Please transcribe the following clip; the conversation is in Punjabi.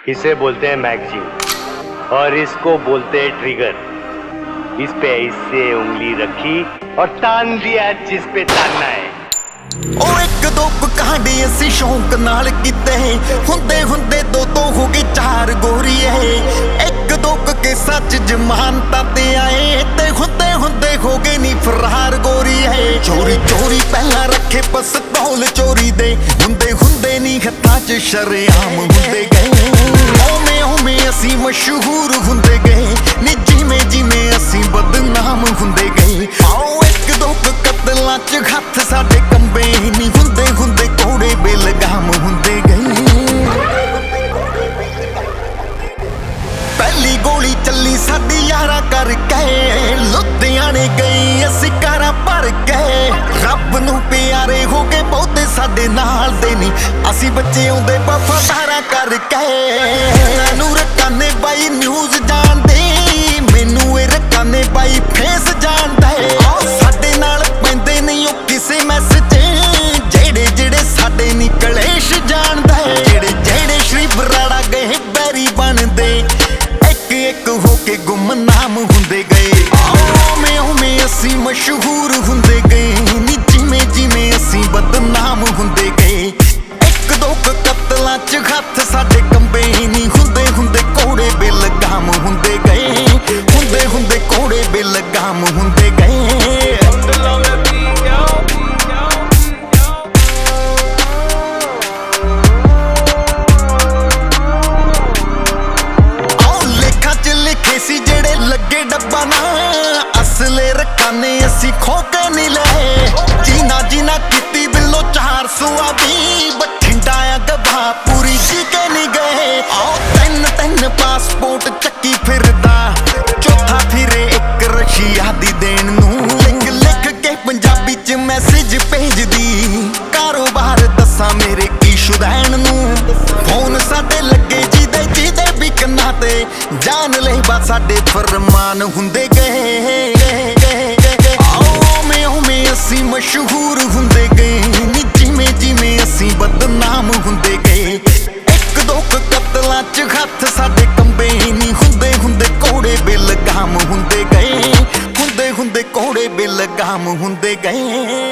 इसे बोलते हैं मैगजीन और इसको बोलते हैं ट्रिगर। इस पे इससे उंगली रखी और तान दिया जिस पे तानना है। ਉਹ ਇੱਕ ਦੋ ਕਾਂਡੇ ਅਸੀਂ ਸ਼ੌਂਕ ਨਾਲ ਕੀਤੇ ਹੁੰਦੇ ਹੁੰਦੇ ਦੋ ਹੋ ਗਏ ਚਾਰ ਗੋਰੀਏ। ਇੱਕ ਦੋ ਕੇਸਾਂ 'ਚ ਜ਼ਮਾਨਤਾਂ ਤੇ ਆਏ ਤੇ ਹੁੰਦੇ ਹੁੰਦੇ ਹੋ ਗਏ ਨੀ ਫਰਾਰ ਗੋਰੀਏ। ਚੋਰੀ ਚੋਰੀ ਪਹਿਲਾਂ ਰੱਖੇ ਪਿਸਤੌਲ ਚੋਰੀ ਦੇ ਹੁੰਦੇ ਹੁੰਦੇ ਨੀ ਹੱਥਾਂ 'ਚ ਸ਼ਰੇਆਮ ਹੁੰਦੇ ਗਏ। ਓਵੇਂ ਓਵੇਂ ਅਸੀਂ ਮਸ਼ਹੂਰ ਹੁੰਦੇ ਗਏ ਨੀ ਜਿਵੇਂ ਜਿਵੇਂ ਅਸੀਂ ਬਦਨਾਮ ਹੁੰਦੇ ਗਏ। ਆਓ ਇੱਕ ਦੋ ਕਤਲਾਂ 'ਚ ਹੱਥ ਸਾਡੇ ਕੰਬੇ ਨੀ ਹੁੰਦੇ ਹੁੰਦੇ ਕੋੜੇ ਬੇਲਗਾਮ ਹੁੰਦੇ ਗਏ। ਪਹਿਲੀ ਗੋਲੀ ਚੱਲੀ ਸਾਡੀ ਯਾਰਾਂ ਕਰਕੇ ਲੁਧਿਆਣੇ ਗਈ ਅਸੀਂ ਕਾਰਾਂ ਭਰ ਕੇ। ਰੱਬ ਨੂੰ ਪਿਆਰੇ ਹੋ ਗਏ ਬਹੁਤੇ ਸਾਡੇ ਨਾਲ ਦੇ ਨੀ ਅਸੀਂ ਬੱਚੇ ਆਉਂਦੇ ਵਫਾਦਾਰਾਂ ਕਰਕੇ। ਮੈਨੂੰ ਰਕਾਨੇ ਬਾਈ ਨਿਊਜ਼ ਜਾਣਦੇ ਮੈਨੂੰ ਇਹ ਰਕਾਨੇ ਬਾਈ ਫੇਸ ਜਾਣਦਾ। ਸਾਡੇ ਨਾਲ ਪੈਂਦੇ ਨਹੀਂ ਉਹ ਕਿਸੇ ਮੈਸੇਜ ਜਿਹੜੇ ਸਾਡੇ ਨੀ ਕਲੇਸ਼ ਜਾਣਦਾ। ਜਿਹੜੇ ਸ਼੍ਰੀ ਬਰਾੜਾ ਗਏ ਬੈਰੀ ਬਣਦੇ ਇੱਕ ਇੱਕ ਹੋ ਕੇ ਗੁੰਮਨਾਮ ਹੁੰਦੇ ਗਏ। ਓਵੇਂ ਓਵੇਂ ਅਸੀਂ ਮਸ਼ਹੂਰ ਹੁੰਦੇ ਗਏ ਨੀ ਜਿਵੇਂ ਜਿਵੇਂ ਅਸੀਂ ਬਦਨਾਮ ਹੁੰਦੇ ਗਏ। ਇੱਕ ਦੋ ਕਤਲਾਂ 'ਚ ਹੱਥ ਸਾਡੇ ਕੰਬੇ ਨੀ ਹੁੰਦੇ ਹੁੰਦੇ ਕੋੜੇ ਬੇਲਗਾਮ ਹੁੰਦੇ ਗਏ। ਹੁੰਦੇ ਹੁੰਦੇ ਕੋੜੇ ਬੇਲਗਾਮ ਹੁੰਦੇ ਗਏ। ਸੀ ਜਿਹੜੇ ਲੱਗੇ ਡੱਬਾ ਨਾ ਅਸਲੇ ਰਕਾਨੇ ਅਸੀਂ ਖੋ ਕੇ ਨਹੀਂ ਲਏ। ਜੀਨਾ ਜੀਨਾ ਕੀਤੀ ਬਿੱਲੋ 400 ਵੀ ਬਠਿੰਡਾ ਆ ਗਵਾ ਪੂਰੀ ਜੀ ਕੇ ਨਹੀਂ ਗਏ। ਆਓ ਤਿੰਨ ਪਾਸਪੋਰਟ ਚੱਕੀ ਫਿਰਦਾ ਚੌਥਾ ਫਿਰੇ ਇੱਕ ਰਸ਼ੀਆ ਦੀ ਦੇਣ ਨੂੰ। ਲਿਖ ਕੇ ਪੰਜਾਬੀ 'ਚ ਮੈਸੇਜ ਭੇਜਦੀ ਕਾਰੋਬਾਰ ਦੱਸਾਂ ਮੇਰੇ ਕੀ ਸ਼ੁਦੈਣ ਨੂੰ। ਫੋਨ ਸਾਡੇ ਲੱਗੇ ਜਿਹਦੇ ਵੀ ਕੰਨਾਂ ਤੇ ਜਾਨ ਲੈ ਬਾ ਸਾਡੇ ਫਰਮਾਨ ਹੁੰਦੇ ਗਏ। ਓਵੇਂ ਓਵੇਂ ਅਸੀਂ ਮਸ਼ਹੂਰ ਹੁੰਦੇ ਗਏ ਨੀ ਜਿਵੇਂ ਜਿਵੇਂ ਅਸੀਂ ਬਦਨਾਮ ਹੁੰਦੇ ਗਏ। ਇੱਕ ਦੋ ਕਤਲਾਂ 'ਚ ਹੱਥ ਸਾਡੇ ਕੰਬੇ ਨੀ ਹੁੰਦੇ ਹੁੰਦੇ ਕੋੜੇ ਬੇਲਗਾਮ ਹੁੰਦੇ ਗਏ। ਹੁੰਦੇ ਹੁੰਦੇ ਕੋੜੇ ਬੇਲਗਾਮ ਹੁੰਦੇ ਗਏ।